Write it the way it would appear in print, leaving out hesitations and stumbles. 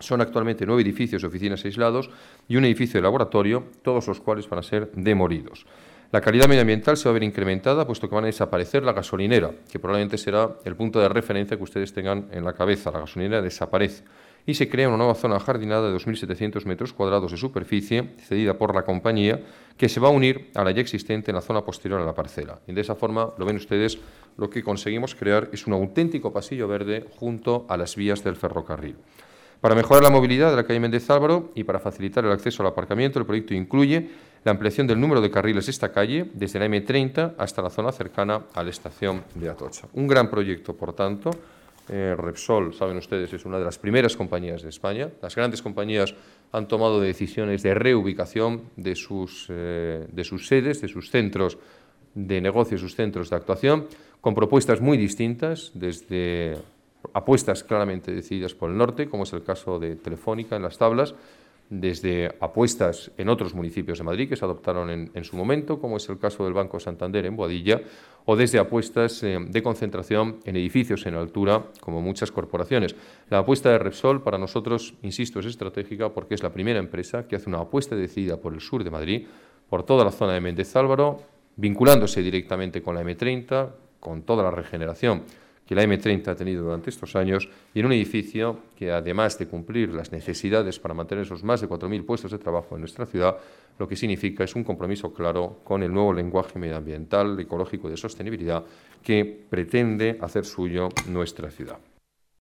Son actualmente 9 edificios y oficinas aislados y un edificio de laboratorio, todos los cuales van a ser demolidos. La calidad medioambiental se va a ver incrementada, puesto que van a desaparecer la gasolinera, que probablemente será el punto de referencia que ustedes tengan en la cabeza. La gasolinera desaparece y se crea una nueva zona ajardinada de 2.700 metros cuadrados de superficie, cedida por la compañía, que se va a unir a la ya existente en la zona posterior a la parcela. Y de esa forma, lo ven ustedes, lo que conseguimos crear es un auténtico pasillo verde junto a las vías del ferrocarril. Para mejorar la movilidad de la calle Méndez Álvaro y para facilitar el acceso al aparcamiento, el proyecto incluye la ampliación del número de carriles de esta calle desde la M30 hasta la zona cercana a la estación de Atocha. Un gran proyecto, por tanto. Repsol, saben ustedes, es una de las primeras compañías de España. Las grandes compañías han tomado decisiones de reubicación de sus sedes, de sus centros de negocio, sus centros de actuación, con propuestas muy distintas, desde apuestas claramente decididas por el norte, como es el caso de Telefónica en Las Tablas, desde apuestas en otros municipios de Madrid que se adoptaron en su momento, como es el caso del Banco Santander en Boadilla, o desde apuestas de concentración en edificios en altura, como muchas corporaciones. La apuesta de Repsol para nosotros, insisto, es estratégica porque es la primera empresa que hace una apuesta decidida por el sur de Madrid, por toda la zona de Méndez Álvaro, vinculándose directamente con la M30, con toda la regeneración que la M30 ha tenido durante estos años, y en un edificio que, además de cumplir las necesidades para mantener esos más de 4.000 puestos de trabajo en nuestra ciudad, lo que significa es un compromiso claro con el nuevo lenguaje medioambiental, ecológico y de sostenibilidad que pretende hacer suyo nuestra ciudad.